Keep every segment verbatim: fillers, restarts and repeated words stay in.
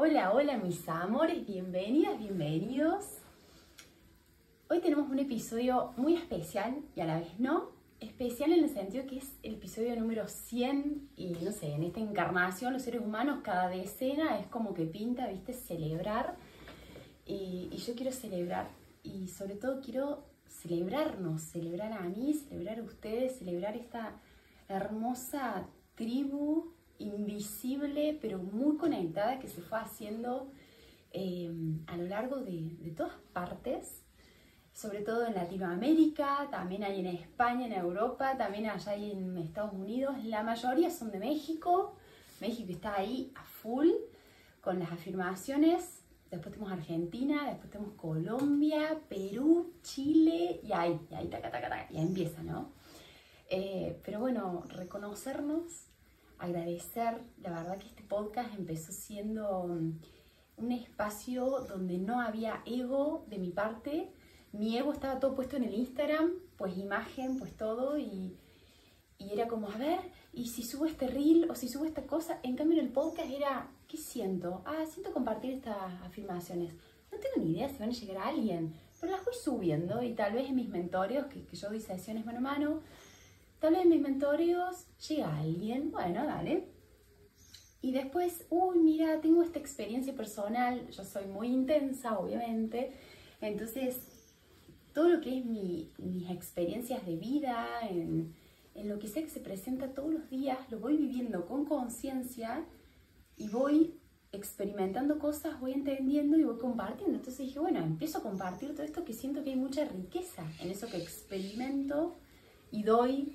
Hola, hola mis amores, bienvenidas, bienvenidos. Hoy tenemos un episodio muy especial y a la vez no. Especial en el sentido que es el episodio número cien y no sé, en esta encarnación los seres humanos cada decena es como que pinta, viste, celebrar. Y, y yo quiero celebrar y sobre todo quiero celebrarnos, celebrar a mí, celebrar a ustedes, celebrar esta hermosa tribu invisible pero muy conectada que se fue haciendo eh, a lo largo de, de todas partes, sobre todo en Latinoamérica, también hay en España, en Europa, también allá hay en Estados Unidos. La mayoría son de México. México está ahí a full con las afirmaciones. Después tenemos Argentina, después tenemos Colombia, Perú, Chile y ahí, y ahí, taca, taca, taca, y ahí empieza, ¿no? Eh, pero bueno, reconocernos, agradecer. La verdad que este podcast empezó siendo un espacio donde no había ego de mi parte. Mi ego estaba todo puesto en el Instagram, pues imagen, pues todo, y, y era como, a ver, y si subo este reel o si subo esta cosa. En cambio en el podcast era, ¿qué siento? Ah, siento compartir estas afirmaciones. No tengo ni idea si van a llegar a alguien, pero las voy subiendo y tal vez en mis mentoreos, que, que yo doy sesiones mano a mano, tal vez en mis mentoreos llega alguien, bueno, dale. Y después, uy, mira, tengo esta experiencia personal, yo soy muy intensa, obviamente, entonces todo lo que es mi, mis experiencias de vida, en, en lo que sea que se presenta todos los días, lo voy viviendo con conciencia y voy experimentando cosas, voy entendiendo y voy compartiendo. Entonces dije, bueno, empiezo a compartir todo esto que siento que hay mucha riqueza en eso que experimento y doy.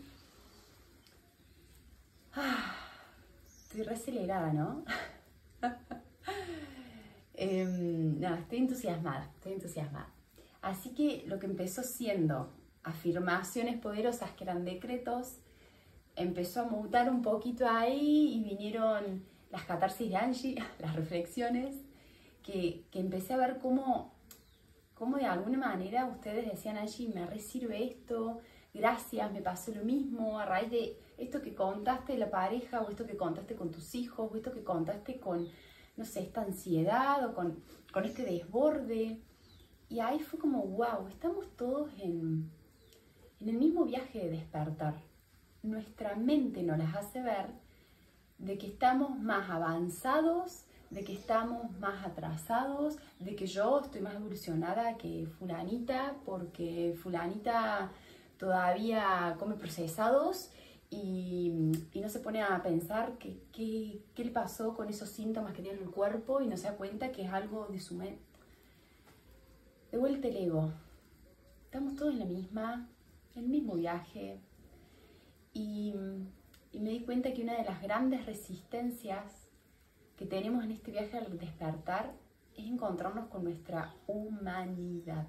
Ah, estoy re acelerada, ¿no? eh, no, estoy entusiasmada, estoy entusiasmada. Así que lo que empezó siendo afirmaciones poderosas que eran decretos, empezó a mutar un poquito ahí y vinieron las catarsis de Angie, las reflexiones, que, que empecé a ver cómo, cómo de alguna manera ustedes decían, Angie, me re sirve esto, gracias, me pasó lo mismo, a raíz de esto que contaste de la pareja, o esto que contaste con tus hijos, o esto que contaste con, no sé, esta ansiedad, o con, con este desborde. Y ahí fue como, wow, estamos todos en, en el mismo viaje de despertar. Nuestra mente nos las hace ver de que estamos más avanzados, de que estamos más atrasados, de que yo estoy más evolucionada que fulanita, porque fulanita todavía come procesados y, y no se pone a pensar que, que, qué le pasó con esos síntomas que tiene en el cuerpo y no se da cuenta que es algo de su mente. De vuelta el ego. Estamos todos en la misma, en el mismo viaje. Y, y me di cuenta que una de las grandes resistencias que tenemos en este viaje al despertar es encontrarnos con nuestra humanidad.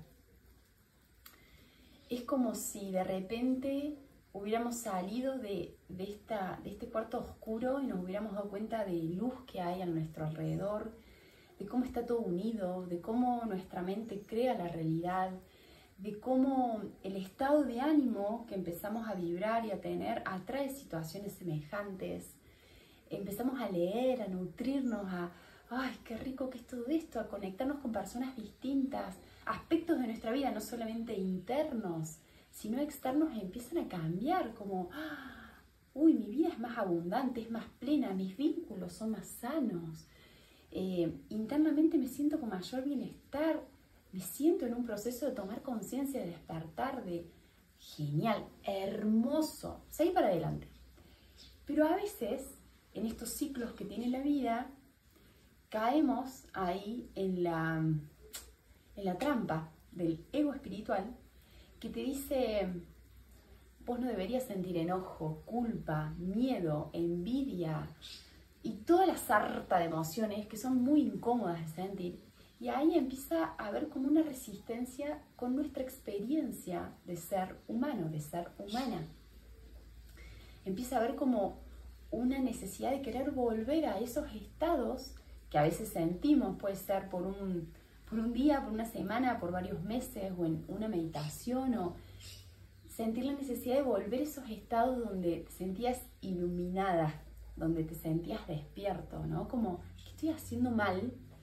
Es como si de repente hubiéramos salido de, de, esta, de este cuarto oscuro y nos hubiéramos dado cuenta de luz que hay a nuestro alrededor, de cómo está todo unido, de cómo nuestra mente crea la realidad, de cómo el estado de ánimo que empezamos a vibrar y a tener atrae situaciones semejantes. Empezamos a leer, a nutrirnos, a, ay, qué rico que es todo esto, a conectarnos con personas distintas, aspectos de nuestra vida, no solamente internos, sino externos, empiezan a cambiar, como, ah, uy, mi vida es más abundante, es más plena, mis vínculos son más sanos. Eh, internamente me siento con mayor bienestar, me siento en un proceso de tomar conciencia, de despertar, de genial, hermoso, seguir para adelante. Pero a veces, en estos ciclos que tiene la vida, caemos ahí en la, en la trampa del ego espiritual que te dice, vos no deberías sentir enojo, culpa, miedo, envidia, y toda la sarta de emociones que son muy incómodas de sentir. Y ahí empieza a haber como una resistencia con nuestra experiencia de ser humano, de ser humana. Empieza a haber como una necesidad de querer volver a esos estados que a veces sentimos, puede ser por un, por un día, por una semana, por varios meses, o en una meditación, o sentir la necesidad de volver a esos estados donde te sentías iluminada, donde te sentías despierto, ¿no? Como, ¿qué estoy haciendo mal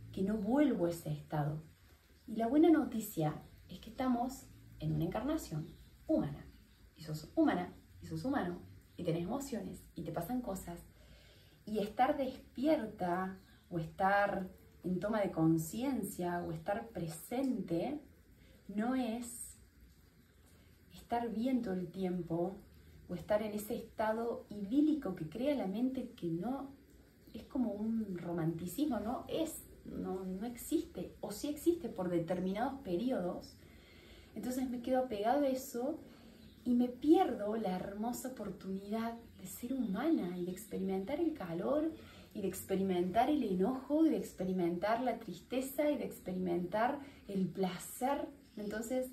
que no vuelvo a ese estado. Y la buena noticia es que estamos en una encarnación humana. Y sos humana, y sos humano, y tenés emociones, y te pasan cosas. Y estar despierta, o estar en toma de conciencia, o estar presente, no es estar bien todo el tiempo, o estar en ese estado idílico que crea la mente que no es como un romanticismo, no es, no, no existe, o sí existe por determinados periodos. Entonces me quedo apegado a eso y me pierdo la hermosa oportunidad de ser humana y de experimentar el calor y de experimentar el enojo y de experimentar la tristeza y de experimentar el placer. Entonces,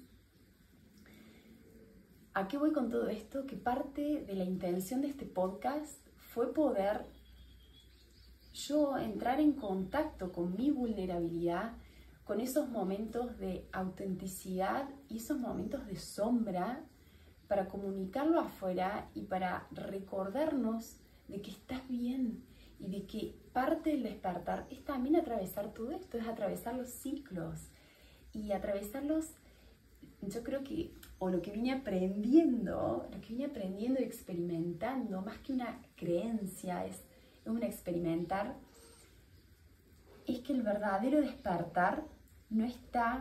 ¿a qué voy con todo esto? Que parte de la intención de este podcast fue poder yo entrar en contacto con mi vulnerabilidad, con esos momentos de autenticidad y esos momentos de sombra, para comunicarlo afuera y para recordarnos de que estás bien y de que parte del despertar es también atravesar todo esto, es atravesar los ciclos y atravesarlos. Yo creo que, o lo que vine aprendiendo, lo que vine aprendiendo y experimentando, más que una creencia, es, es un experimentar, es que el verdadero despertar no está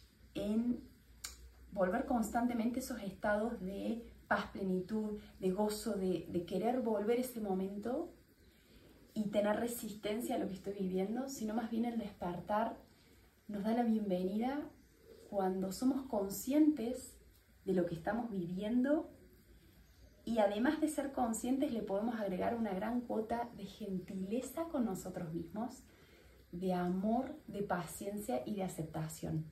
en volver constantemente esos estados de paz, plenitud, de gozo, de, de querer volver ese momento y tener resistencia a lo que estoy viviendo, sino más bien el despertar nos da la bienvenida cuando somos conscientes de lo que estamos viviendo y además de ser conscientes le podemos agregar una gran cuota de gentileza con nosotros mismos, de amor, de paciencia y de aceptación.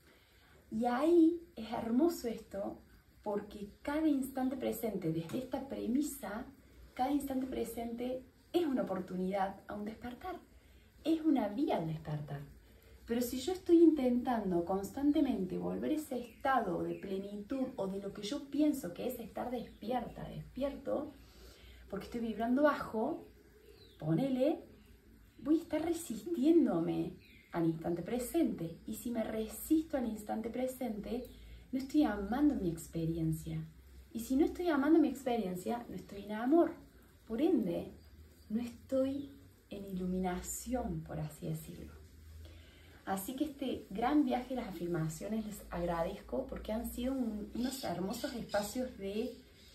Y ahí es hermoso esto porque cada instante presente, desde esta premisa, cada instante presente es una oportunidad a un despertar, es una vía al despertar. Pero si yo estoy intentando constantemente volver a ese estado de plenitud o de lo que yo pienso que es estar despierta, despierto, porque estoy vibrando bajo, ponele, voy a estar resistiéndome al instante presente. Y si me resisto al instante presente, no estoy amando mi experiencia. Y si no estoy amando mi experiencia, no estoy en amor. Por ende, no estoy en iluminación, por así decirlo. Así que este gran viaje de las afirmaciones les agradezco porque han sido un, unos hermosos espacios de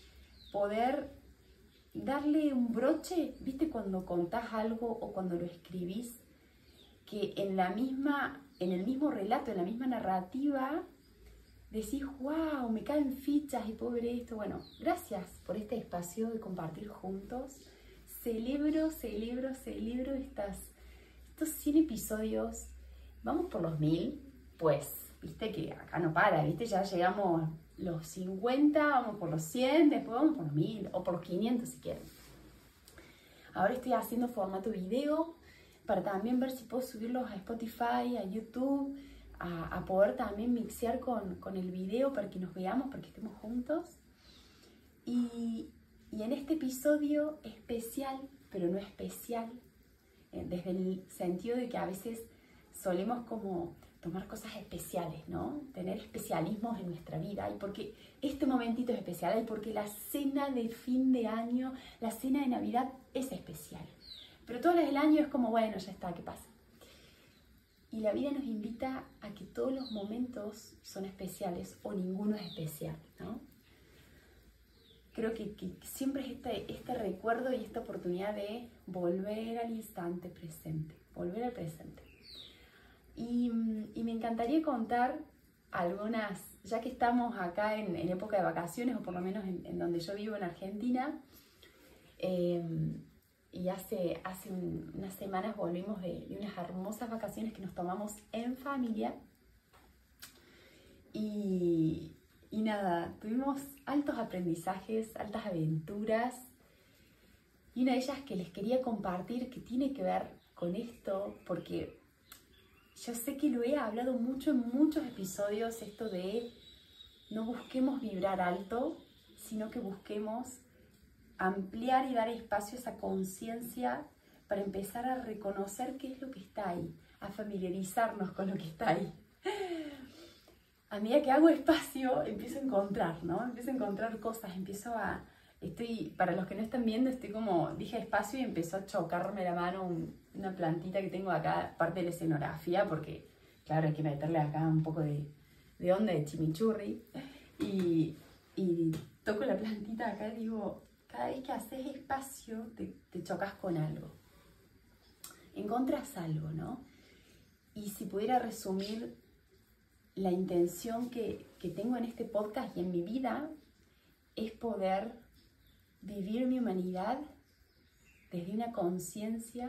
poder darle un broche, ¿viste? Cuando contás algo o cuando lo escribís, que en, la misma, en el mismo relato, en la misma narrativa, decís, wow, me caen fichas y puedo ver esto. Bueno, gracias por este espacio de compartir juntos. Celebro, celebro, celebro estas, estos cien episodios. Vamos por los mil, pues, viste que acá no para, viste, ya llegamos los cincuenta, vamos por los cien, después vamos por los mil o por los quinientos si quieren. Ahora estoy haciendo formato video para también ver si puedo subirlos a Spotify, a YouTube, a, a poder también mixear con, con el video para que nos veamos, para que estemos juntos. Y, y en este episodio especial, pero no especial, eh, desde el sentido de que a veces solemos como tomar cosas especiales, ¿no? Tener especialismos en nuestra vida. Y porque este momentito es especial, y porque la cena de fin de año, la cena de Navidad es especial. Pero todas las del año es como, bueno, ya está, ¿qué pasa? Y la vida nos invita a que todos los momentos son especiales o ninguno es especial, ¿no? Creo que, que siempre es este, este recuerdo y esta oportunidad de volver al instante presente, volver al presente. Y, y me encantaría contar algunas, ya que estamos acá en, en época de vacaciones, o por lo menos en, en donde yo vivo en Argentina, eh, y hace, hace un, unas semanas volvimos de, de unas hermosas vacaciones que nos tomamos en familia. Y, y nada, tuvimos altos aprendizajes, altas aventuras. Y una de ellas que les quería compartir, que tiene que ver con esto, porque yo sé que lo he hablado mucho en muchos episodios, esto de no busquemos vibrar alto, sino que busquemos ampliar y dar espacio a esa conciencia para empezar a reconocer qué es lo que está ahí, a familiarizarnos con lo que está ahí. A medida que hago espacio, empiezo a encontrar, ¿no? Empiezo a encontrar cosas, empiezo a... Estoy, para los que no están viendo, estoy como, dije espacio y empezó a chocarme la mano un, una plantita que tengo acá, parte de la escenografía, porque, claro, hay que meterle acá un poco de, de onda de chimichurri. Y, y toco la plantita acá y digo, cada vez que haces espacio, te, te chocas con algo. Encontras algo, ¿no? Y si pudiera resumir la intención que, que tengo en este podcast y en mi vida, es poder vivir mi humanidad desde una conciencia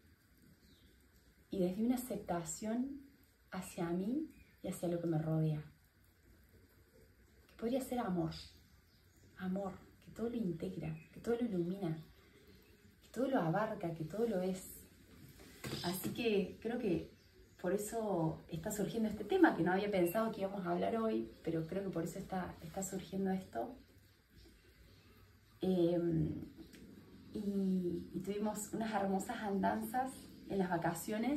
y desde una aceptación hacia mí y hacia lo que me rodea. Que podría ser amor, amor, que todo lo integra, que todo lo ilumina, que todo lo abarca, que todo lo es. Así que creo que por eso está surgiendo este tema, que no había pensado que íbamos a hablar hoy, pero creo que por eso está, está surgiendo esto. Eh, y, y tuvimos unas hermosas andanzas en las vacaciones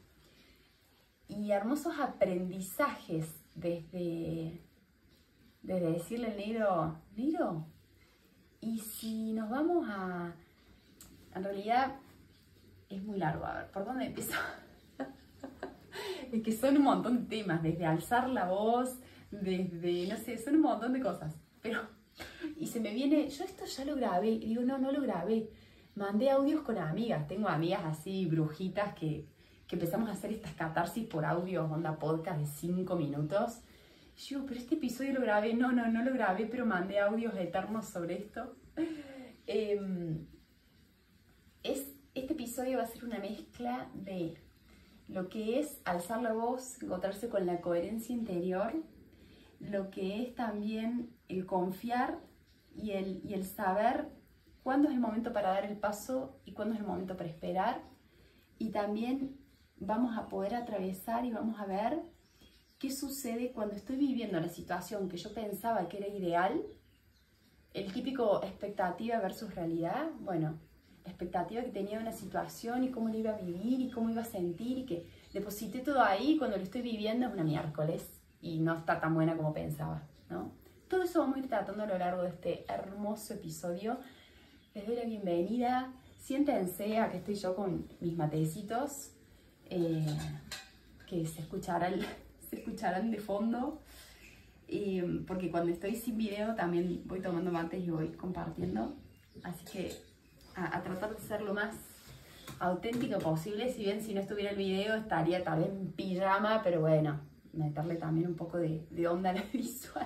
y hermosos aprendizajes desde, desde decirle al negro, negro, y si nos vamos a... En realidad es muy largo, a ver, ¿por dónde empiezo? Es que son un montón de temas, desde alzar la voz, desde, no sé, son un montón de cosas, pero... Y se me viene, yo esto ya lo grabé, y digo, no, no lo grabé. Mandé audios con amigas, tengo amigas así, brujitas, que, que empezamos a hacer estas catarsis por audios, onda podcast de cinco minutos. Y yo digo, pero este episodio lo grabé, no, no, no lo grabé, pero mandé audios eternos sobre esto. Eh, es, este episodio va a ser una mezcla de lo que es alzar la voz, encontrarse con la coherencia interior, lo que es también el confiar y el, y el saber cuándo es el momento para dar el paso y cuándo es el momento para esperar. Y también vamos a poder atravesar y vamos a ver qué sucede cuando estoy viviendo la situación que yo pensaba que era ideal. El típico expectativa versus realidad. Bueno, la expectativa que tenía de una situación y cómo la iba a vivir y cómo iba a sentir, y que deposité todo ahí, y cuando lo estoy viviendo es una miércoles y no está tan buena como pensaba, ¿no? Todo eso vamos a ir tratando a lo largo de este hermoso episodio. Les doy la bienvenida. Siéntense, aquí estoy yo con mis matecitos, eh, que se escucharán, se escucharán de fondo, eh, porque cuando estoy sin video también voy tomando mates y voy compartiendo. Así que a, a tratar de ser lo más auténtico posible. Si bien si no estuviera el video estaría tal vez en pijama, pero bueno, meterle también un poco de, de onda a la visual.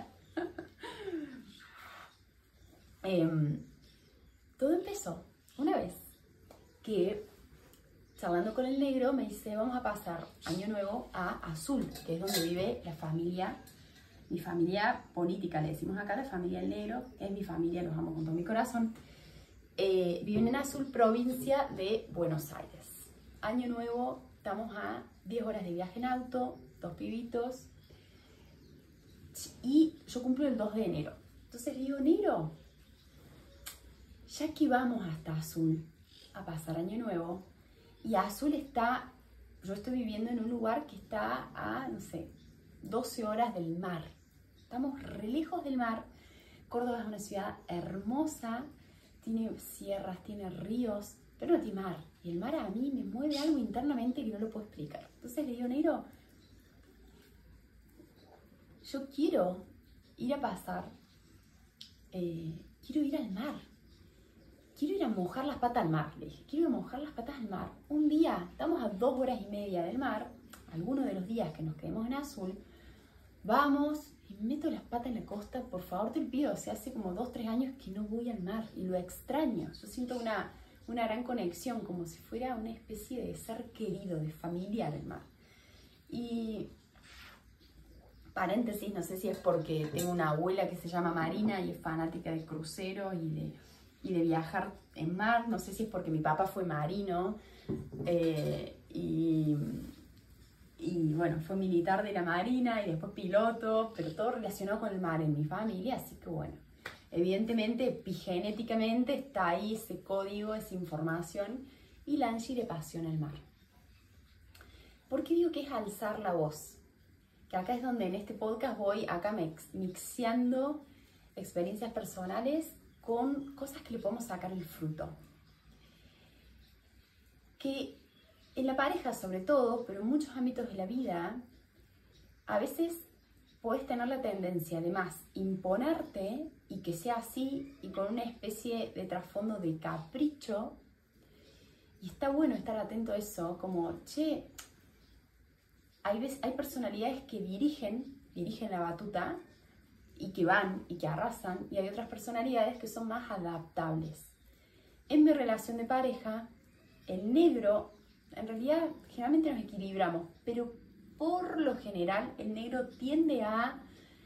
eh, todo empezó una vez que, charlando con el negro, me dice, vamos a pasar Año Nuevo a Azul, que es donde vive la familia, mi familia política, le decimos acá, la familia del negro, es mi familia, los amo con todo mi corazón. Eh, viven en Azul, provincia de Buenos Aires. Año Nuevo, estamos a diez horas de viaje en auto, dos pibitos, y yo cumplo el dos de enero. Entonces le digo, negro, ya que vamos hasta Azul a pasar Año Nuevo, y Azul está, yo estoy viviendo en un lugar que está a, no sé, doce horas del mar. Estamos re lejos del mar. Córdoba es una ciudad hermosa, tiene sierras, tiene ríos, pero no tiene mar. Y el mar a mí me mueve algo internamente que no lo puedo explicar. Entonces le digo, negro, yo quiero ir a pasar, eh, quiero ir al mar. Quiero ir a mojar las patas al mar, le dije, quiero ir a mojar las patas al mar. Un día, estamos a dos horas y media del mar, algunos de los días que nos quedemos en Azul, vamos y meto las patas en la costa, por favor te lo pido, o sea, hace como dos, tres años que no voy al mar y lo extraño. Yo siento una, una gran conexión, como si fuera una especie de ser querido, de familiar el mar. Y paréntesis, no sé si es porque tengo una abuela que se llama Marina y es fanática de cruceros y de... y de viajar en mar, no sé si es porque mi papá fue marino, eh, y, y bueno, fue militar de la marina y después piloto, pero todo relacionado con el mar en mi familia, así que bueno, evidentemente epigenéticamente está ahí ese código, esa información, y Lanchi le apasiona el mar. ¿Por qué digo que es alzar la voz? Que acá es donde en este podcast voy acá mix, mixeando experiencias personales con cosas que le podemos sacar el fruto. Que en la pareja sobre todo, pero en muchos ámbitos de la vida, a veces podés tener la tendencia de más imponerte y que sea así y con una especie de trasfondo de capricho. Y está bueno estar atento a eso, como, che, hay, veces, hay personalidades que dirigen, dirigen la batuta y que van y que arrasan, y hay otras personalidades que son más adaptables. En mi relación de pareja, el negro, en realidad generalmente nos equilibramos, pero por lo general el negro tiende a,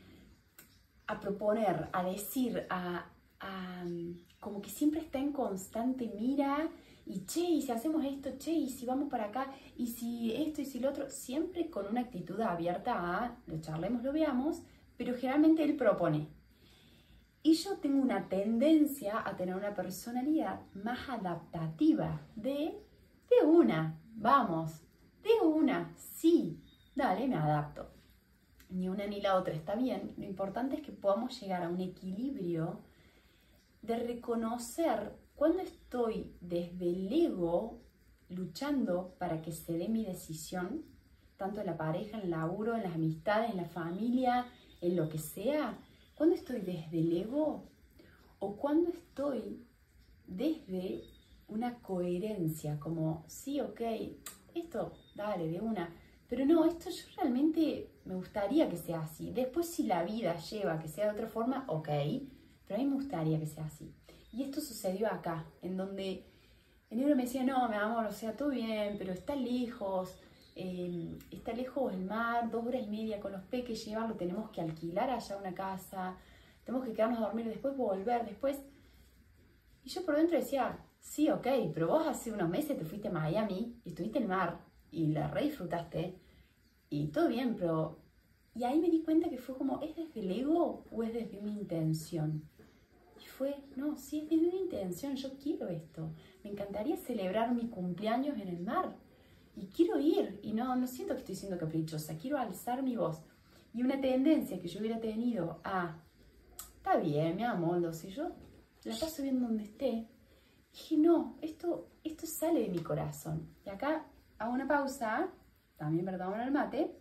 a proponer, a decir, a, a como que siempre está en constante mira, y che, y si hacemos esto, che, y si vamos para acá, y si esto, y si lo otro, siempre con una actitud abierta a lo charlemos, lo veamos, pero generalmente él propone. Y yo tengo una tendencia a tener una personalidad más adaptativa, de, de una, vamos, de una, sí, dale, me adapto. Ni una ni la otra está bien, lo importante es que podamos llegar a un equilibrio de reconocer cuando estoy desde el ego luchando para que se dé mi decisión, tanto en la pareja, en el laburo, en las amistades, en la familia, en lo que sea, cuando estoy desde el ego o cuando estoy desde una coherencia, como, sí, ok, esto, dale, de una, pero no, esto yo realmente me gustaría que sea así. Después si la vida lleva a que sea de otra forma, ok, pero a mí me gustaría que sea así. Y esto sucedió acá, en donde el negro me decía, no, mi amor, o sea, todo bien, pero está lejos, eh, está lejos el mar, dos horas y media con los peques, llevarlo, tenemos que alquilar allá una casa, tenemos que quedarnos a dormir, después volver, después... Y yo por dentro decía, sí, ok, pero vos hace unos meses te fuiste a Miami y estuviste en el mar y la re disfrutaste y todo bien, pero... Y ahí me di cuenta que fue como, ¿es desde el ego o es desde una intención? Y fue, no, sí, es desde una intención, yo quiero esto. Me encantaría celebrar mi cumpleaños en el mar. Y quiero ir, y no, no siento que estoy siendo caprichosa, quiero alzar mi voz. Y una tendencia que yo hubiera tenido a, está bien, mi amor, si yo la paso bien donde esté, dije, no, esto, esto sale de mi corazón. Y acá hago una pausa, también perdón el mate.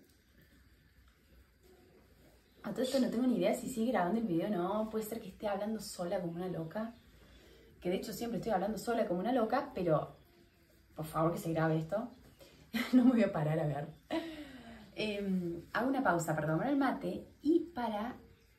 A todo esto no tengo ni idea si sigue grabando el video o no, puede ser que esté hablando sola como una loca, que de hecho siempre estoy hablando sola como una loca, pero por favor que se grabe esto, no me voy a parar a ver. Eh, hago una pausa para tomar el mate y para...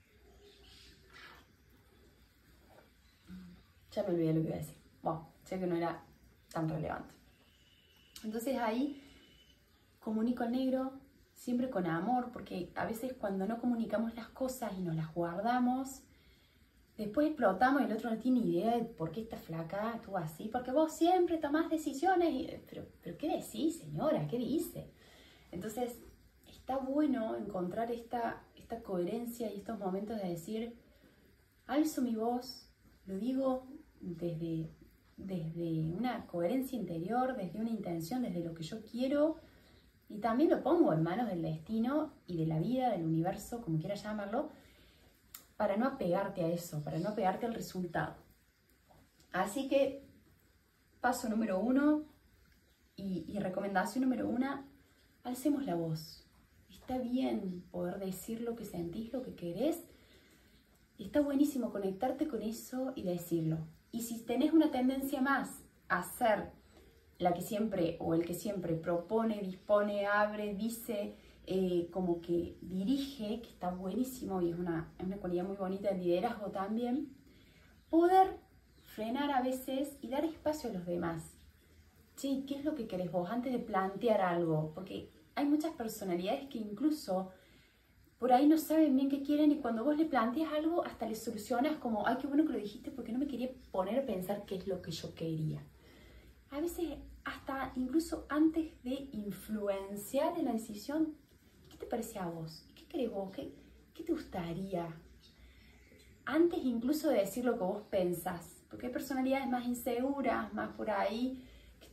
Ya me olvidé lo que iba a decir, bueno, sé que no era tan relevante. Entonces ahí comunico al negro, siempre con amor, porque a veces cuando no comunicamos las cosas y nos las guardamos, después explotamos y el otro no tiene ni idea de por qué esta flaca estuvo así, porque vos siempre tomás decisiones, y, pero, pero ¿qué decís, señora? ¿Qué dice? Entonces, está bueno encontrar esta, esta coherencia y estos momentos de decir, alzo mi voz, lo digo desde, desde una coherencia interior, desde una intención, desde lo que yo quiero, y también lo pongo en manos del destino y de la vida, del universo, como quieras llamarlo, para no apegarte a eso, para no apegarte al resultado. Así que, paso número uno y, y recomendación número una, alcemos la voz. Está bien poder decir lo que sentís, lo que querés. Está buenísimo conectarte con eso y decirlo. Y si tenés una tendencia más a ser la que siempre o el que siempre propone, dispone, abre, dice, eh, como que dirige, que está buenísimo y es una, es una cualidad muy bonita del liderazgo también, poder frenar a veces y dar espacio a los demás. Che, ¿qué es lo que querés vos antes de plantear algo? Porque hay muchas personalidades que incluso por ahí no saben bien qué quieren y cuando vos le planteas algo hasta le solucionas como, ay, qué bueno que lo dijiste porque no me quería poner a pensar qué es lo que yo quería. A veces hasta incluso antes de influenciar en la decisión, ¿qué te parece a vos? ¿Qué crees vos? ¿Qué, qué te gustaría? Antes incluso de decir lo que vos pensás, porque hay personalidades más inseguras, más por ahí,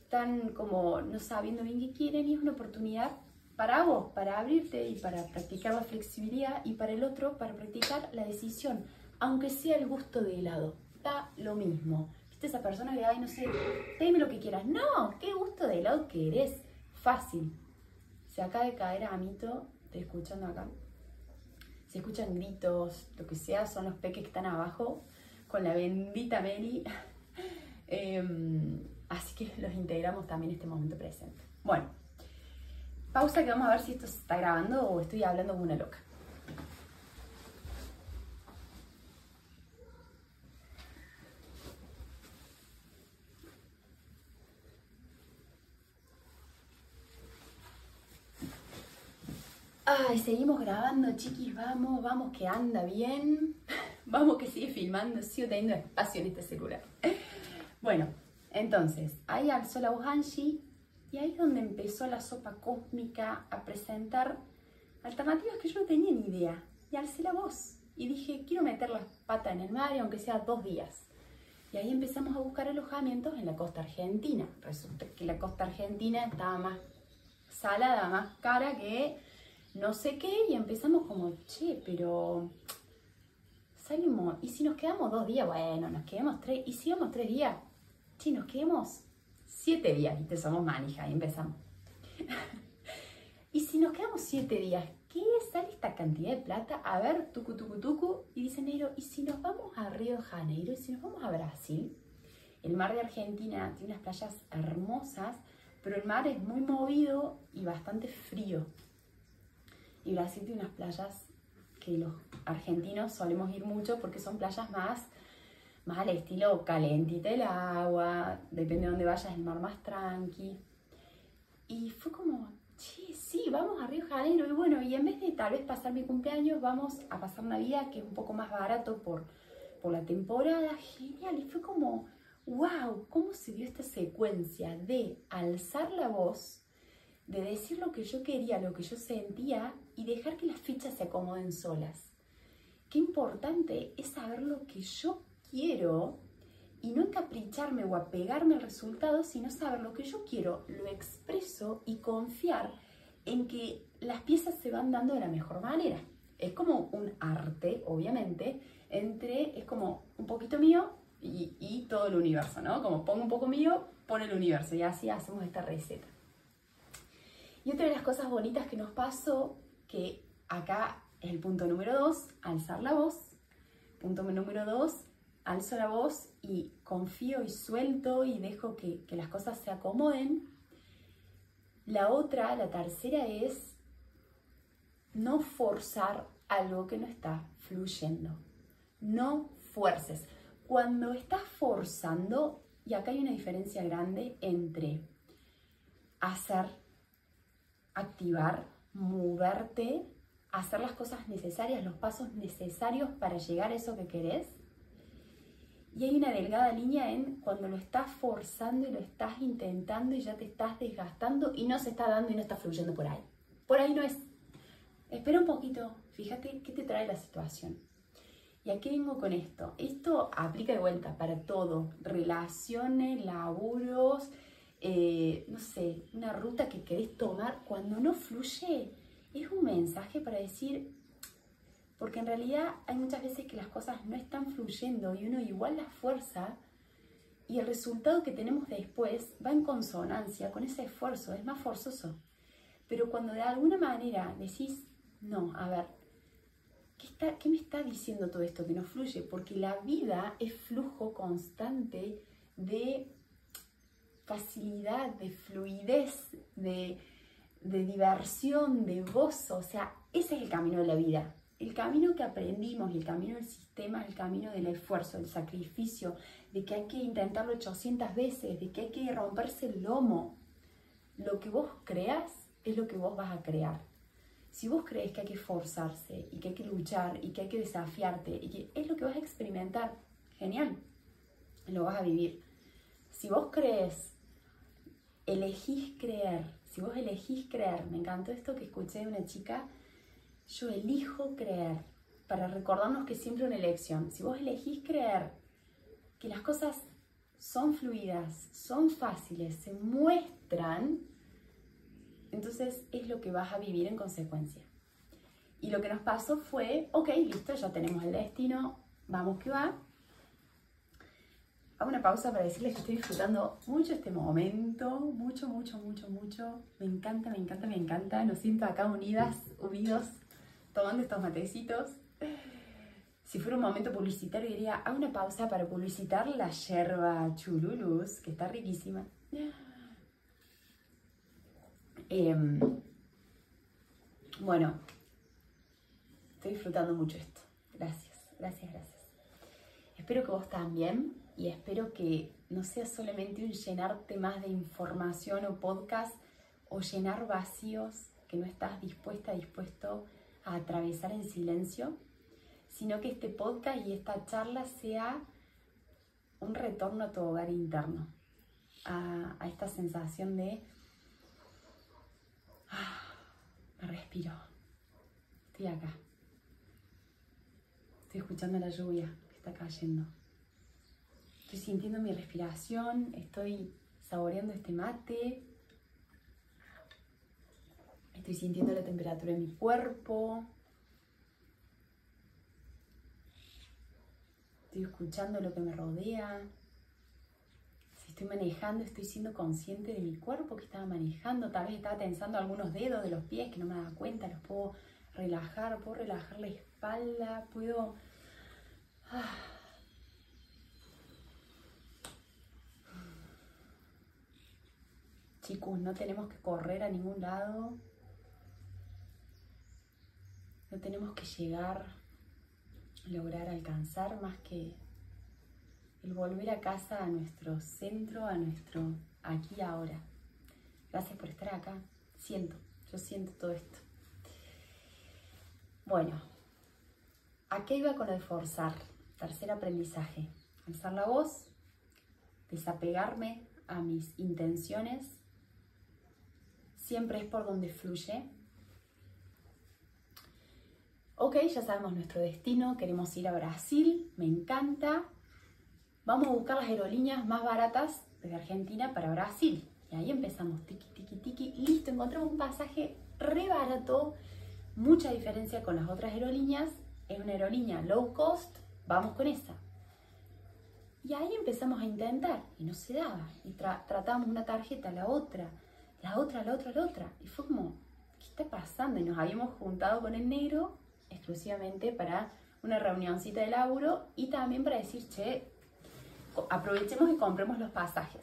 están como no sabiendo bien qué quieren y es una oportunidad para vos, para abrirte y para practicar la flexibilidad y para el otro, para practicar la decisión, aunque sea el gusto de helado, da lo mismo. ¿Viste esa persona que, ay, no sé, dime lo que quieras? No, ¿qué gusto de helado querés? Fácil. Se acaba de caer a Amito, estoy escuchando acá. Se escuchan gritos, lo que sea, son los peques que están abajo con la bendita Meli. eh, así que los integramos también en este momento presente. Bueno, pausa que vamos a ver si esto se está grabando o estoy hablando como una loca. Ay, seguimos grabando, chiquis, vamos, vamos que anda bien. Vamos que sigue filmando, sigo teniendo espacio en este celular. Bueno, entonces, ahí alzó la voz Angie y ahí es donde empezó la sopa cósmica a presentar alternativas que yo no tenía ni idea. Y alcé la voz y dije, quiero meter las patas en el mar, y aunque sea dos días. Y ahí empezamos a buscar alojamientos en la costa argentina. Resulta que la costa argentina estaba más salada, más cara que no sé qué, y empezamos como, che, pero salimos, y si nos quedamos dos días, bueno, nos quedamos tres, y si vamos tres días, che, nos quedamos siete días, y te somos manija, y empezamos. Y si nos quedamos siete días, ¿qué sale esta cantidad de plata? A ver, tucu, tucu, tucu, y dice Negro, y si nos vamos a Río de Janeiro, y si nos vamos a Brasil, el mar de Argentina tiene unas playas hermosas, pero el mar es muy movido y bastante frío. Y Brasil tiene unas playas que los argentinos solemos ir mucho porque son playas más, más al estilo calentita el agua, depende de dónde vayas, el mar más tranqui. Y fue como, che, sí, vamos a Río de Janeiro. Y bueno, y en vez de tal vez pasar mi cumpleaños, vamos a pasar Navidad, que es un poco más barato por, por la temporada. Genial. Y fue como, wow, cómo se dio esta secuencia de alzar la voz, de decir lo que yo quería, lo que yo sentía y dejar que las fichas se acomoden solas. Qué importante es saber lo que yo quiero y no encapricharme o apegarme al resultado, sino saber lo que yo quiero, lo expreso y confiar en que las piezas se van dando de la mejor manera. Es como un arte, obviamente, entre, es como un poquito mío y, y todo el universo, ¿no? Como pongo un poco mío, pone el universo, y así hacemos esta receta. Y otra de las cosas bonitas que nos pasó, que acá es el punto número dos, alzar la voz. Punto número dos, alzo la voz y confío y suelto y dejo que, que las cosas se acomoden. La otra, la tercera es no forzar algo que no está fluyendo. No fuerces. Cuando estás forzando, y acá hay una diferencia grande entre hacer, activar, moverte, hacer las cosas necesarias, los pasos necesarios para llegar a eso que querés. Y hay una delgada línea en cuando lo estás forzando y lo estás intentando y ya te estás desgastando y no se está dando y no está fluyendo por ahí. Por ahí no es. Espera un poquito, fíjate qué te trae la situación. ¿Y a qué vengo con esto? Esto aplica de vuelta para todo. Relaciones, laburos, eh, no sé, una ruta que querés tomar. Cuando no fluye, es un mensaje para decir, porque en realidad hay muchas veces que las cosas no están fluyendo y uno igual las fuerza y el resultado que tenemos después va en consonancia con ese esfuerzo, es más forzoso. Pero cuando de alguna manera decís, no, a ver, ¿qué, está, ¿qué me está diciendo todo esto que no fluye? Porque la vida es flujo constante de facilidad, de fluidez, de, de diversión, de gozo. O sea, ese es el camino de la vida. El camino que aprendimos, el camino del sistema, el camino del esfuerzo, del sacrificio, de que hay que intentarlo ochocientas veces, de que hay que romperse el lomo. Lo que vos creas es lo que vos vas a crear. Si vos crees que hay que esforzarse y que hay que luchar y que hay que desafiarte y que es lo que vas a experimentar, genial, lo vas a vivir. Si vos crees, elegís creer, si vos elegís creer, me encantó esto que escuché de una chica, yo elijo creer, para recordarnos que es siempre una elección. Si vos elegís creer que las cosas son fluidas, son fáciles, se muestran, entonces es lo que vas a vivir en consecuencia. Y lo que nos pasó fue, ok, listo, ya tenemos el destino, vamos que va. Hago una pausa para decirles que estoy disfrutando mucho este momento, mucho, mucho, mucho, mucho. Me encanta, me encanta, me encanta. Nos siento acá unidas, unidos, tomando estos matecitos. Si fuera un momento publicitario diría, hago una pausa para publicitar la yerba Chululus, que está riquísima. Eh, bueno, estoy disfrutando mucho esto. Gracias, gracias, gracias. Espero que vos también, y espero que no sea solamente un llenarte más de información o podcast, o llenar vacíos que no estás dispuesta, dispuesto a atravesar en silencio, sino que este podcast y esta charla sea un retorno a tu hogar interno, a, a esta sensación de ah, me respiro, estoy acá, estoy escuchando la lluvia que está cayendo, estoy sintiendo mi respiración, estoy saboreando este mate, estoy sintiendo la temperatura en mi cuerpo, estoy escuchando lo que me rodea. Si estoy manejando, estoy siendo consciente de mi cuerpo que estaba manejando. Tal vez estaba tensando algunos dedos de los pies que no me daba cuenta. Los puedo relajar, puedo relajar la espalda, puedo... Ah. Chicos, no tenemos que correr a ningún lado. No tenemos que llegar... lograr alcanzar más que el volver a casa, a nuestro centro, a nuestro aquí y ahora. Gracias por estar acá. Siento, yo siento todo esto. Bueno, ¿a qué iba con lo de forzar? Tercer aprendizaje. Alzar la voz, desapegarme a mis intenciones. Siempre es por donde fluye. Ok, ya sabemos nuestro destino, queremos ir a Brasil, me encanta. Vamos a buscar las aerolíneas más baratas desde Argentina para Brasil. Y ahí empezamos, tiki, tiki, tiki, listo, encontramos un pasaje re barato, mucha diferencia con las otras aerolíneas. Es una aerolínea low cost, vamos con esa. Y ahí empezamos a intentar, y no se daba. Y tra tratamos una tarjeta, la otra, la otra, la otra, la otra. Y fue como, ¿qué está pasando? Y nos habíamos juntado con el negro exclusivamente para una reunioncita de laburo y también para decir, che, aprovechemos y compremos los pasajes.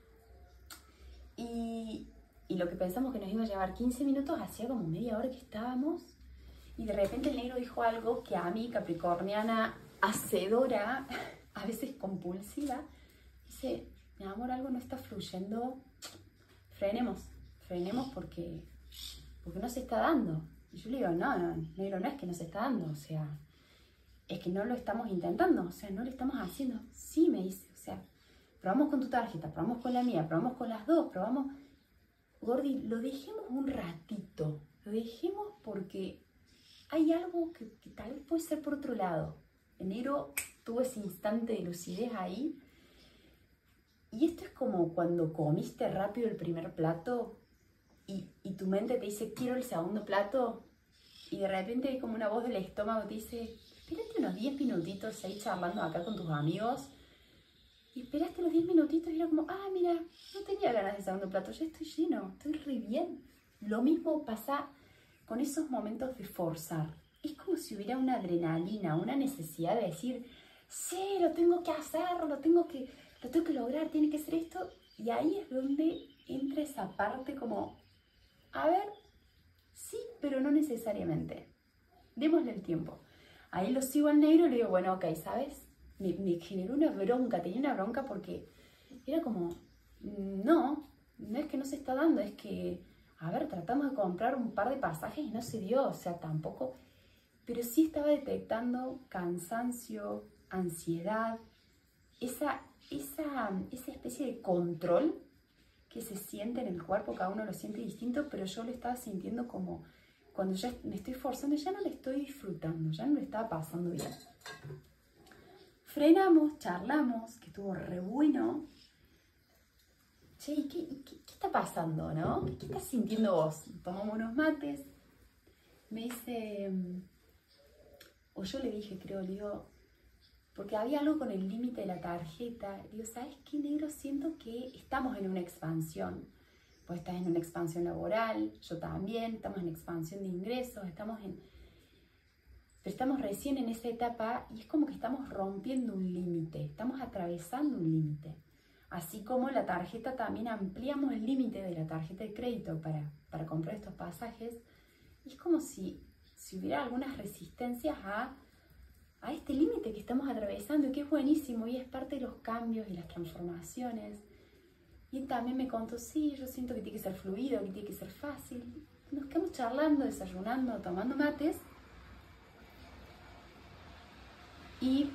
Y, y lo que pensamos que nos iba a llevar quince minutos, hacía como media hora que estábamos, y de repente el negro dijo algo que a mí, capricorniana, hacedora, a veces compulsiva, dice, mi amor, algo no está fluyendo, frenemos, frenemos porque, porque no se está dando. Y yo le digo, no, no, negro, no es que no se está dando, o sea, es que no lo estamos intentando, o sea, no lo estamos haciendo. Sí, me dice, o sea, probamos con tu tarjeta, probamos con la mía, probamos con las dos, probamos. Gordi, lo dejemos un ratito, lo dejemos porque hay algo que, que tal vez puede ser por otro lado. El negro tuvo ese instante de lucidez ahí. Y esto es como cuando comiste rápido el primer plato y, y tu mente te dice, quiero el segundo plato. Y de repente hay como una voz del estómago que te dice, espérate unos diez minutitos ahí charlando acá con tus amigos. Y esperaste los diez minutitos y era como, ah, mira, no tenía ganas de segundo plato, ya estoy lleno, estoy re bien. Lo mismo pasa con esos momentos de forzar. Es como si hubiera una adrenalina, una necesidad de decir, sí, lo tengo que hacer, lo tengo que, lo tengo que lograr, tiene que ser esto. Y ahí es donde entra esa parte como, a ver, sí, pero no necesariamente. Démosle el tiempo. Ahí lo sigo al negro y le digo, bueno, ok, ¿sabes? Me, me generó una bronca, tenía una bronca porque era como, no, no es que no se está dando, es que, a ver, tratamos de comprar un par de pasajes y no se dio, o sea, tampoco, pero sí estaba detectando cansancio, ansiedad, esa, esa, esa especie de control que se siente en el cuerpo, cada uno lo siente distinto, pero yo lo estaba sintiendo como, cuando ya me estoy forzando, ya no lo estoy disfrutando, ya no lo estaba pasando bien. Frenamos, charlamos, que estuvo re bueno. Che, ¿qué, qué, qué está pasando, no? ¿Qué estás sintiendo vos? Tomamos unos mates. Me dice, o yo le dije, creo, le digo, porque había algo con el límite de la tarjeta. Le digo, ¿sabes qué, negro? Siento que estamos en una expansión. Pues estás en una expansión laboral, yo también, estamos en expansión de ingresos, estamos en... Pero estamos recién en esa etapa y es como que estamos rompiendo un límite, estamos atravesando un límite. Así como la tarjeta también ampliamos el límite de la tarjeta de crédito para, para comprar estos pasajes. Y es como si, si hubiera algunas resistencias a, a este límite que estamos atravesando y que es buenísimo y es parte de los cambios y las transformaciones. Y él también me contó, sí, yo siento que tiene que ser fluido, que tiene que ser fácil. Nos quedamos charlando, desayunando, tomando mates. Y,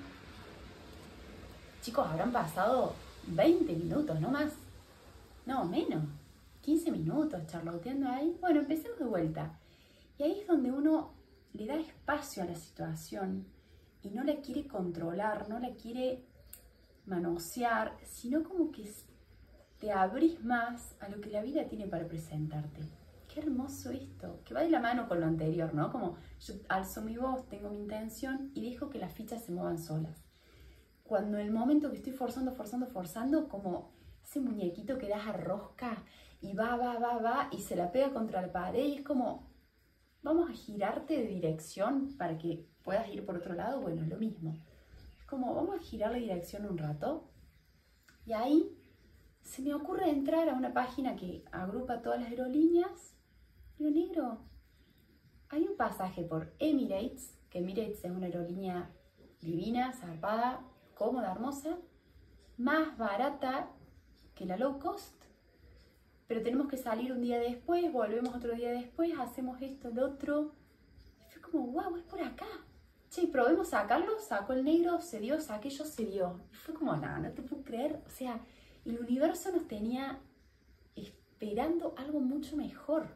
chicos, habrán pasado veinte minutos, no más. No, menos. quince minutos charloteando ahí. Bueno, empecemos de vuelta. Y ahí es donde uno le da espacio a la situación y no la quiere controlar, no la quiere manosear, sino como que te abrís más a lo que la vida tiene para presentarte. Qué hermoso esto, que va de la mano con lo anterior, ¿no? Como yo alzo mi voz, tengo mi intención y dejo que las fichas se muevan solas. Cuando en el momento que estoy forzando, forzando, forzando, como ese muñequito que das a rosca y va, va, va, va y se la pega contra la pared y es como, vamos a girarte de dirección para que puedas ir por otro lado. Bueno, es lo mismo. Es como, vamos a girar la dirección un rato y ahí se me ocurre entrar a una página que agrupa todas las aerolíneas. Digo, negro, hay un pasaje por Emirates, que Emirates es una aerolínea divina, zarpada, cómoda, hermosa, más barata que la low cost, pero tenemos que salir un día después, volvemos otro día después, hacemos esto, lo otro. Y fue como, wow, es por acá. Che, probemos sacarlo, sacó el negro, se dio, saqué yo, se dio. Y fue como, no, no te puedo creer, o sea, el universo nos tenía esperando algo mucho mejor.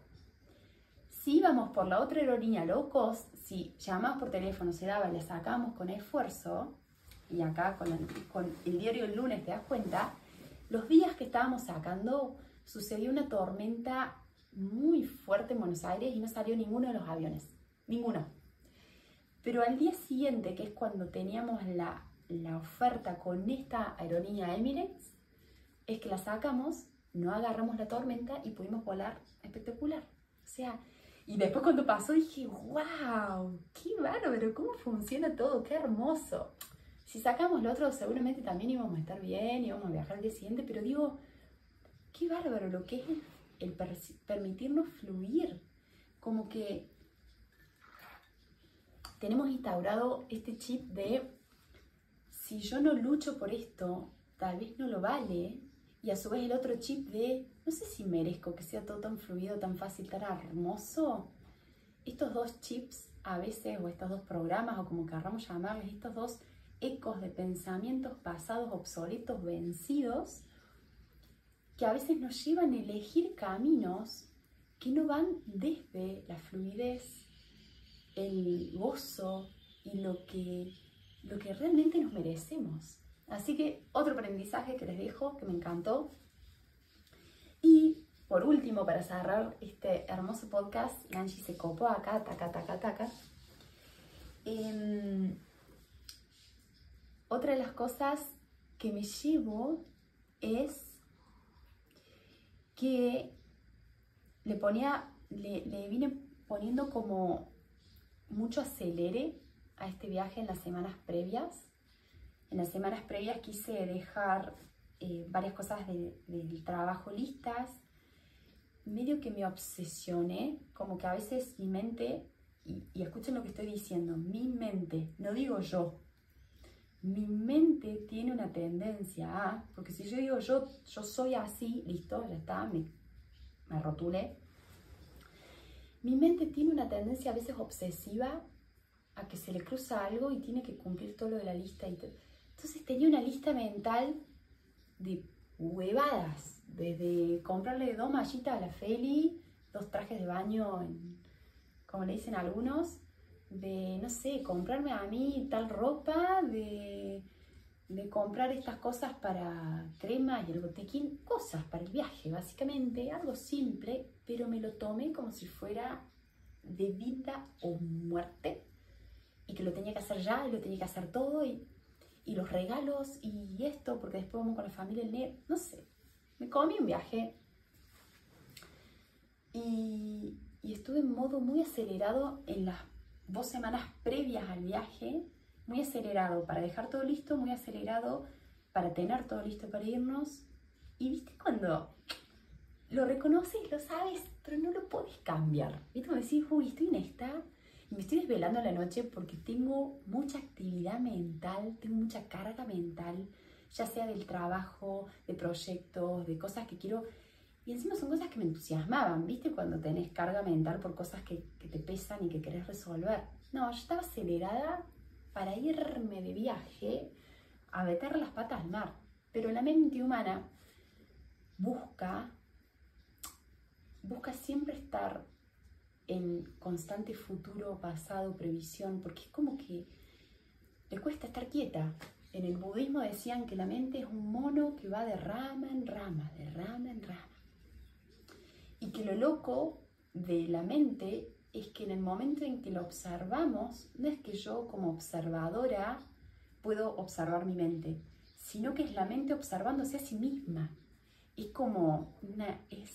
Si íbamos por la otra aerolínea low cost, si llamamos por teléfono, se daba y la sacamos con esfuerzo, y acá con, la, con el diario El Lunes te das cuenta, los días que estábamos sacando sucedió una tormenta muy fuerte en Buenos Aires y no salió ninguno de los aviones, ninguno. Pero al día siguiente, que es cuando teníamos la, la oferta con esta aerolínea Emirates, es que la sacamos, no agarramos la tormenta y pudimos volar espectacular. O sea, y después cuando pasó dije, wow, qué bárbaro, cómo funciona todo, qué hermoso. Si sacamos lo otro seguramente también íbamos a estar bien, íbamos a viajar al día siguiente, pero digo, qué bárbaro lo que es el, el per permitirnos fluir. Como que tenemos instaurado este chip de, si yo no lucho por esto, tal vez no lo vale. Y a su vez el otro chip de, no sé si merezco que sea todo tan fluido, tan fácil, tan hermoso. Estos dos chips a veces, o estos dos programas, o como querramos llamarles, estos dos ecos de pensamientos pasados, obsoletos, vencidos, que a veces nos llevan a elegir caminos que no van desde la fluidez, el gozo y lo que, lo que realmente nos merecemos. Así que otro aprendizaje que les dejo, que me encantó. Y por último, para cerrar este hermoso podcast, Angie se copó acá, taca, taca, taca. Eh, otra de las cosas que me llevo es que le ponía, le, le vine poniendo como mucho acelere a este viaje en las semanas previas. En las semanas previas quise dejar eh, varias cosas de, del trabajo listas. Medio que me obsesioné, como que a veces mi mente, y, y escuchen lo que estoy diciendo, mi mente, no digo yo, mi mente tiene una tendencia a, porque si yo digo yo, yo soy así, listo, ya está, me, me rotulé. Mi mente tiene una tendencia a veces obsesiva a que se le cruza algo y tiene que cumplir todo lo de la lista. Y Entonces tenía una lista mental de huevadas, desde comprarle dos mallitas a la Feli, dos trajes de baño, en, como le dicen algunos, de, no sé, comprarme a mí tal ropa, de de comprar estas cosas para crema y el botiquín, cosas para el viaje, básicamente, algo simple, pero me lo tomé como si fuera de vida o muerte, y que lo tenía que hacer ya, y lo tenía que hacer todo, y, y los regalos, y esto, porque después vamos con la familia, el negro, no sé, me comí un viaje, y, y estuve en modo muy acelerado en las dos semanas previas al viaje, muy acelerado para dejar todo listo, muy acelerado para tener todo listo para irnos. Y viste cuando lo reconoces, lo sabes, pero no lo podés cambiar. Viste cuando decís, uy, estoy en esta y me estoy desvelando a la noche porque tengo mucha actividad mental, tengo mucha carga mental, ya sea del trabajo, de proyectos, de cosas que quiero. Y encima son cosas que me entusiasmaban, ¿viste? Cuando tenés carga mental por cosas que, que te pesan y que querés resolver. No, yo estaba acelerada para irme de viaje a meter las patas al mar. Pero la mente humana busca, busca siempre estar en constante futuro, pasado, previsión, porque es como que le cuesta estar quieta. En el budismo decían que la mente es un mono que va de rama en rama, de rama en rama. Y que lo loco de la mente es que en el momento en que lo observamos, no es que yo como observadora puedo observar mi mente, sino que es la mente observándose a sí misma. Es como una, es,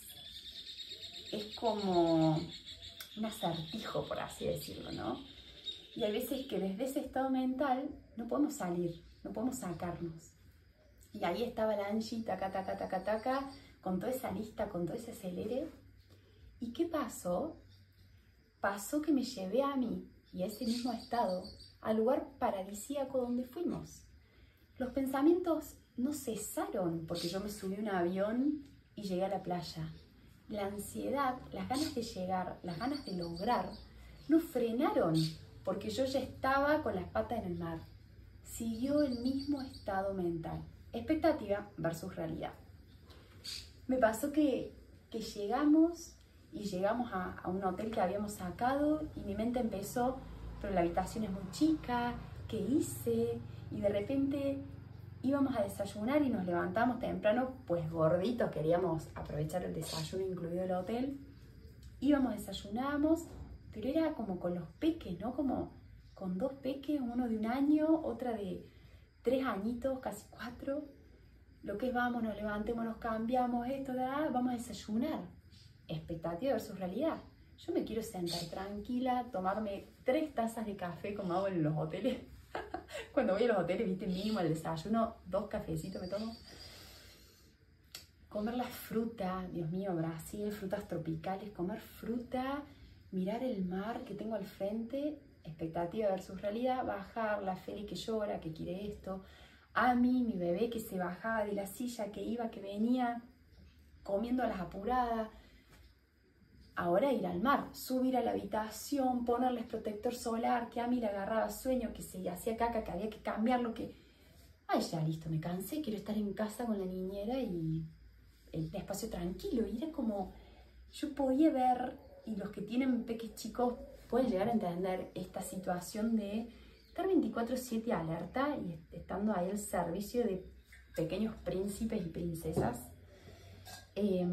es como un acertijo, por así decirlo, ¿no? Y hay veces que desde ese estado mental no podemos salir, no podemos sacarnos. Y ahí estaba la Angie, taca, taca, taca, taca, con toda esa lista, con todo ese acelere. ¿Y qué pasó? Pasó que me llevé a mí y a ese mismo estado al lugar paradisíaco donde fuimos. Los pensamientos no cesaron porque yo me subí a un avión y llegué a la playa. La ansiedad, las ganas de llegar, las ganas de lograr, no frenaron porque yo ya estaba con las patas en el mar. Siguió el mismo estado mental. Expectativa versus realidad. Me pasó que, que llegamos y llegamos a, a un hotel que habíamos sacado y mi mente empezó, pero la habitación es muy chica, ¿qué hice? Y de repente íbamos a desayunar y nos levantamos temprano, pues gorditos, queríamos aprovechar el desayuno incluido del hotel. Íbamos, desayunábamos, pero era como con los peques, ¿no? Como con dos peques, uno de un año, otra de tres añitos, casi cuatro. Lo que es, vamos, nos levantemos, nos cambiamos, esto, da, vamos a desayunar. Expectativa versus realidad. Yo me quiero sentar tranquila, tomarme tres tazas de café como hago en los hoteles. Cuando voy a los hoteles, viste, mínimo el desayuno, dos cafecitos me tomo. Comer la fruta, Dios mío, Brasil, frutas tropicales, comer fruta, mirar el mar que tengo al frente, expectativa versus realidad, bajar, la Feli que llora, que quiere esto, Ami, mi bebé que se bajaba de la silla, que iba, que venía, comiendo a las apuradas. Ahora ir al mar, subir a la habitación, ponerles protector solar, que a mí le agarraba sueño, que se hacía caca, que había que cambiarlo, que... Ay, ya listo, me cansé, quiero estar en casa con la niñera y el espacio tranquilo. Y era como, yo podía ver, y los que tienen peques chicos pueden llegar a entender esta situación de estar veinticuatro siete alerta y estando ahí al servicio de pequeños príncipes y princesas. Eh,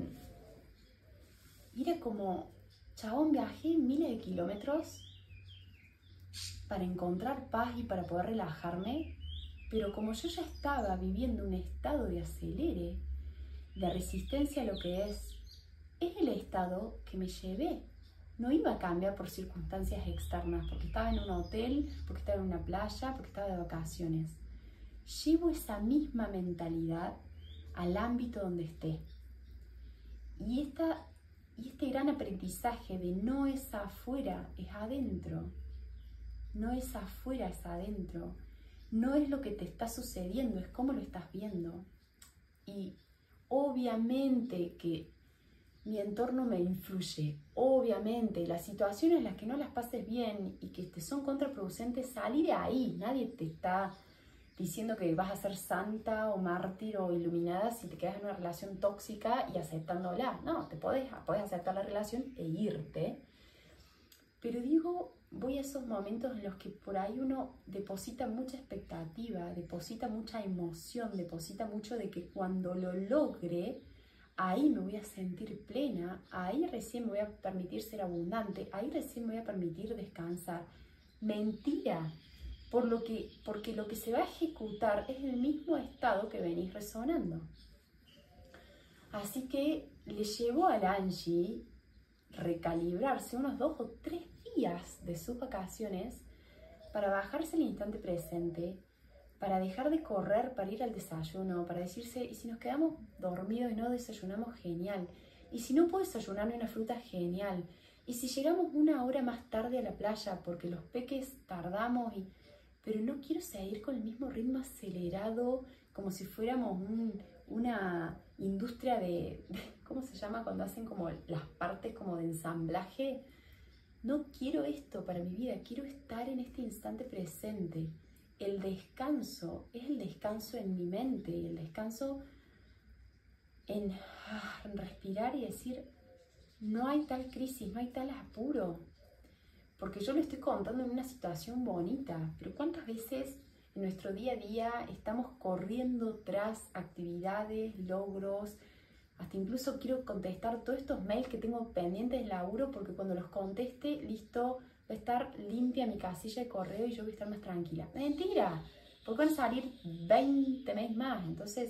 Era como, chabón, viajé miles de kilómetros para encontrar paz y para poder relajarme, pero como yo ya estaba viviendo un estado de acelere, de resistencia a lo que es, es el estado que me llevé. No iba a cambiar por circunstancias externas, porque estaba en un hotel, porque estaba en una playa, porque estaba de vacaciones. Llevo esa misma mentalidad al ámbito donde esté. Y esta... Y este gran aprendizaje de no es afuera, es adentro. No es afuera, es adentro. No es lo que te está sucediendo, es cómo lo estás viendo. Y obviamente que mi entorno me influye. Obviamente, las situaciones en las que no las pases bien y que te son contraproducentes, salí de ahí. Nadie te está diciendo que vas a ser santa o mártir o iluminada si te quedas en una relación tóxica y aceptándola. No, te podés, podés aceptar la relación e irte. pero digo, voy a esos momentos en los que por ahí uno deposita mucha expectativa, deposita mucha emoción, deposita mucho de que cuando lo logre, ahí me voy a sentir plena, ahí recién me voy a permitir ser abundante, ahí recién me voy a permitir descansar. Mentira, por lo que, porque lo que se va a ejecutar es el mismo estado que venís resonando. Así que le llevó al Angie recalibrarse unos dos o tres días de sus vacaciones para bajarse al instante presente, para dejar de correr, para ir al desayuno, para decirse, y si nos quedamos dormidos y no desayunamos, genial. Y si no puedo desayunar una fruta, genial. Y si llegamos una hora más tarde a la playa, porque los peques tardamos, y... pero no quiero seguir con el mismo ritmo acelerado, como si fuéramos un, una industria de, de, ¿cómo se llama? Cuando hacen como las partes como de ensamblaje. No quiero esto para mi vida, quiero estar en este instante presente. El descanso es el descanso en mi mente, y el descanso en, ah, en respirar y decir, no hay tal crisis, no hay tal apuro. Porque yo lo estoy contando en una situación bonita, pero ¿cuántas veces en nuestro día a día estamos corriendo tras actividades, logros? Hasta incluso quiero contestar todos estos mails que tengo pendientes de laburo, porque cuando los conteste, listo, va a estar limpia mi casilla de correo y yo voy a estar más tranquila. ¡Mentira! Porque van a salir veinte meses más. Entonces,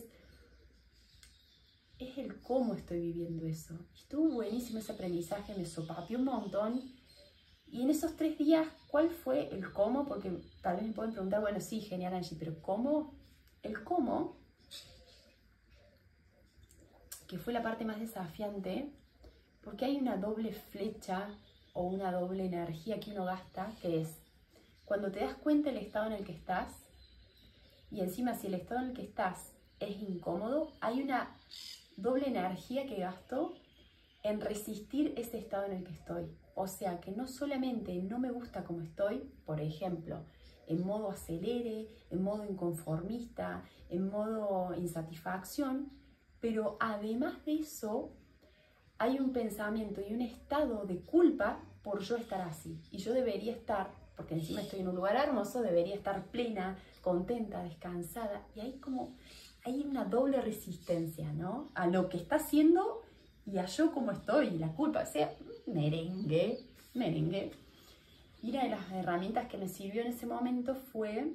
es el cómo estoy viviendo eso. Estuvo buenísimo ese aprendizaje, me sopapeó un montón. Y en esos tres días, ¿cuál fue el cómo? Porque tal vez me pueden preguntar, bueno, sí, genial, Angie, pero ¿cómo? El cómo, que fue la parte más desafiante, porque hay una doble flecha o una doble energía que uno gasta, que es cuando te das cuenta del estado en el que estás, y encima si el estado en el que estás es incómodo, hay una doble energía que gasto en resistir ese estado en el que estoy. O sea que no solamente no me gusta como estoy, por ejemplo, en modo acelere, en modo inconformista, en modo insatisfacción, pero además de eso hay un pensamiento y un estado de culpa por yo estar así. Y yo debería estar, porque encima estoy en un lugar hermoso, debería estar plena, contenta, descansada. Y hay como, hay una doble resistencia, ¿no? A lo que está haciendo y a yo como estoy, la culpa. O sea, merengue, merengue. Y una de las herramientas que me sirvió en ese momento fue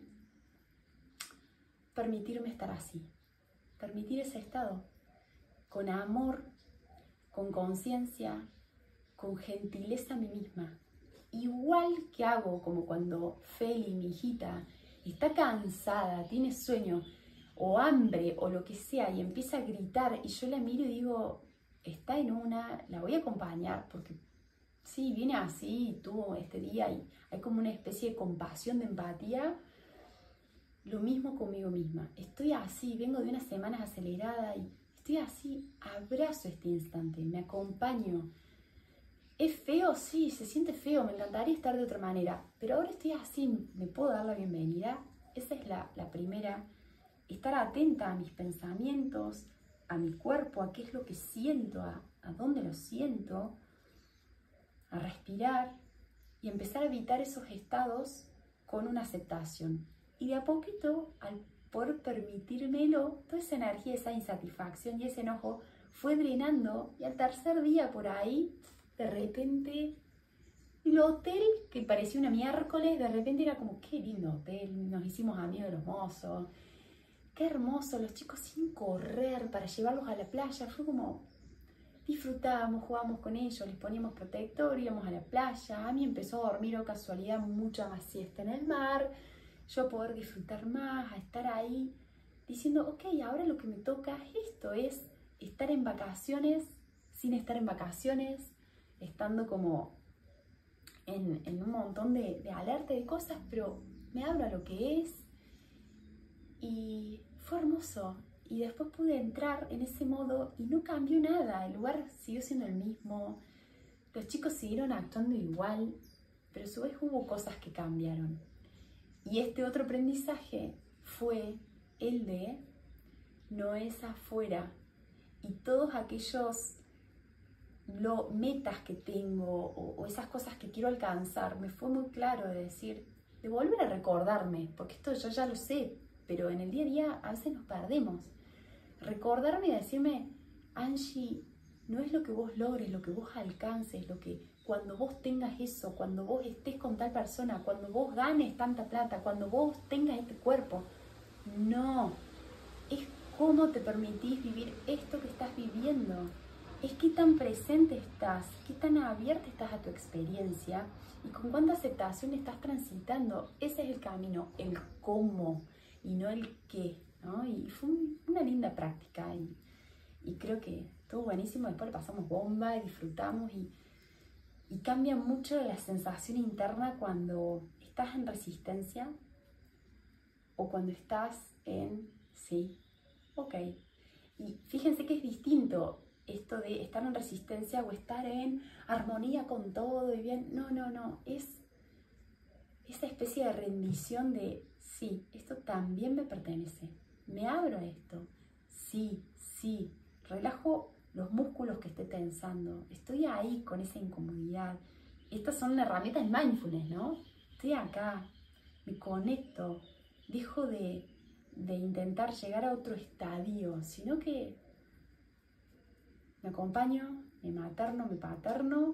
permitirme estar así. Permitir ese estado. Con amor, con conciencia, con gentileza a mí misma. Igual que hago como cuando Feli, mi hijita, está cansada, tiene sueño o hambre o lo que sea y empieza a gritar y yo la miro y digo, está en una, la voy a acompañar porque sí, viene así y tuvo este día y hay como una especie de compasión, de empatía. Lo mismo conmigo misma. Estoy así, vengo de unas semanas aceleradas y estoy así, abrazo este instante, me acompaño. ¿Es feo? Sí, se siente feo, me encantaría estar de otra manera, pero ahora estoy así, ¿me puedo dar la bienvenida? Esa es la, la primera, estar atenta a mis pensamientos, a mi cuerpo, a qué es lo que siento, a, a dónde lo siento, a respirar y empezar a evitar esos estados con una aceptación. Y de a poquito, al por permitírmelo, toda esa energía, esa insatisfacción y ese enojo fue drenando y al tercer día por ahí, de repente, el hotel que parecía una miércoles, de repente era como, qué lindo hotel, nos hicimos amigos de los mozos, qué hermoso, los chicos sin correr para llevarlos a la playa, fue como, disfrutábamos, jugábamos con ellos, les poníamos protector, íbamos a la playa, a mí empezó a dormir, o casualidad, mucha más siesta en el mar, yo a poder disfrutar más, a estar ahí, diciendo, ok, ahora lo que me toca es esto, es estar en vacaciones, sin estar en vacaciones, estando como en, en un montón de, de alerta de cosas, pero me abro a lo que es, y fue hermoso, y después pude entrar en ese modo, y no cambió nada, el lugar siguió siendo el mismo, los chicos siguieron actuando igual, pero a su vez hubo cosas que cambiaron. Y este otro aprendizaje fue el de no es afuera. Y todos aquellos lo, metas que tengo o, o esas cosas que quiero alcanzar, me fue muy claro de decir, de volver a recordarme, porque esto yo ya lo sé, pero en el día a día a veces nos perdemos. Recordarme y decirme, Angie, no es lo que vos logres, lo que vos alcances, lo que cuando vos tengas eso, cuando vos estés con tal persona, cuando vos ganes tanta plata, cuando vos tengas este cuerpo. No, es cómo te permitís vivir esto que estás viviendo. Es qué tan presente estás, qué tan abierta estás a tu experiencia y con cuánta aceptación estás transitando. Ese es el camino, el cómo y no el qué, ¿no? Y fue un, una linda práctica y, y creo que estuvo buenísimo. Después le pasamos bomba y disfrutamos y, y cambia mucho la sensación interna cuando estás en resistencia o cuando estás en sí, ok. Y fíjense que es distinto esto de estar en resistencia o estar en armonía con todo y bien. No, no, no. Es esa especie de rendición de sí, esto también me pertenece. Me abro a esto. Sí, sí. Relajo los músculos que esté tensando. Estoy ahí con esa incomodidad. Estas son herramientas de mindfulness, ¿no? Estoy acá. Me conecto. Dejo de, de intentar llegar a otro estadio, sino que me acompaño, me materno, me paterno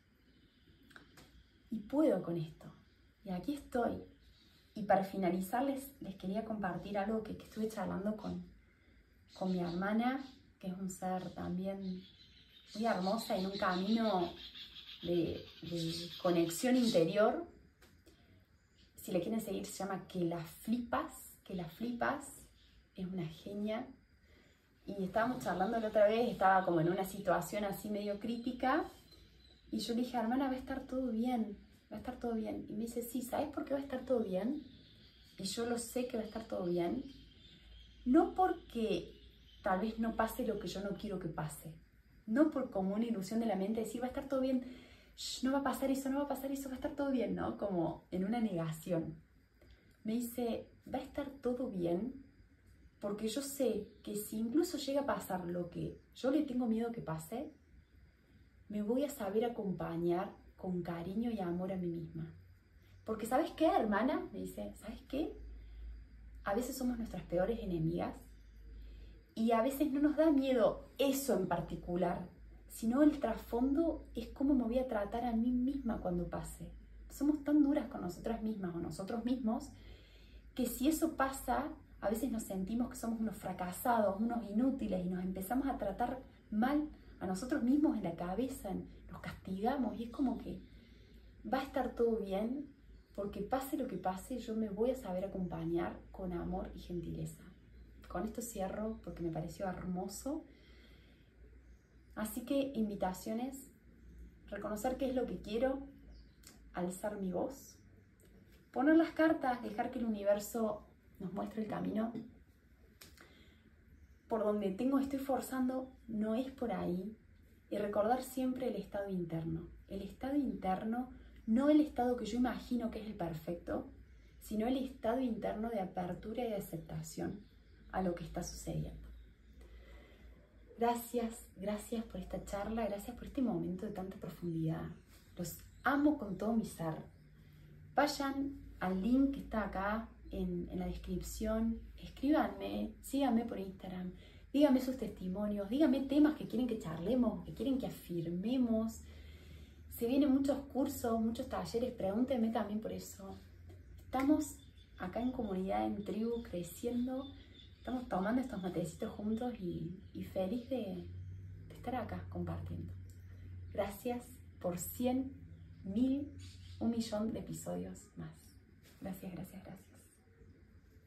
y puedo con esto. Y aquí estoy. Y para finalizar les, les quería compartir algo que, que estuve charlando con, con mi hermana, que es un ser también muy hermosa en un camino de, de conexión interior. Si le quieren seguir se llama Que la Flipas, Que la Flipas, es una genia. Y estábamos charlando la otra vez, estaba como en una situación así medio crítica, y yo le dije, hermana, va a estar todo bien, va a estar todo bien. Y me dice, sí, ¿sabes por qué va a estar todo bien? Y yo lo sé que va a estar todo bien, no porque tal vez no pase lo que yo no quiero que pase, no por como una ilusión de la mente, decir, va a estar todo bien, Shh, no va a pasar eso, no va a pasar eso, va a estar todo bien, ¿no? Como en una negación. Me dice, va a estar todo bien, porque yo sé que si incluso llega a pasar lo que yo le tengo miedo que pase, me voy a saber acompañar con cariño y amor a mí misma. Porque ¿sabes qué, hermana? Me dice, ¿sabes qué? A veces somos nuestras peores enemigas y a veces no nos da miedo eso en particular, sino el trasfondo es cómo me voy a tratar a mí misma cuando pase. Somos tan duras con nosotras mismas o nosotros mismos que si eso pasa, a veces nos sentimos que somos unos fracasados, unos inútiles y nos empezamos a tratar mal a nosotros mismos en la cabeza, nos castigamos y es como que va a estar todo bien porque pase lo que pase, yo me voy a saber acompañar con amor y gentileza. Con esto cierro porque me pareció hermoso. Así que invitaciones, reconocer qué es lo que quiero, alzar mi voz, poner las cartas, dejar que el universo nos muestre el camino. Por donde tengo, estoy forzando, no es por ahí. Y recordar siempre el estado interno. El estado interno, no el estado que yo imagino que es el perfecto, sino el estado interno de apertura y de aceptación a lo que está sucediendo. Gracias, gracias por esta charla, gracias por este momento de tanta profundidad. Los amo con todo mi ser. Vayan al link que está acá en, en la descripción, escríbanme, síganme por Instagram, díganme sus testimonios, díganme temas que quieren que charlemos, que quieren que afirmemos. Se vienen muchos cursos, muchos talleres, pregúntenme también por eso. Estamos acá en comunidad, en tribu, creciendo, estamos tomando estos matecitos juntos y, y feliz de, de estar acá compartiendo. Gracias por cien, mil, un millón de episodios más. Gracias, gracias, gracias.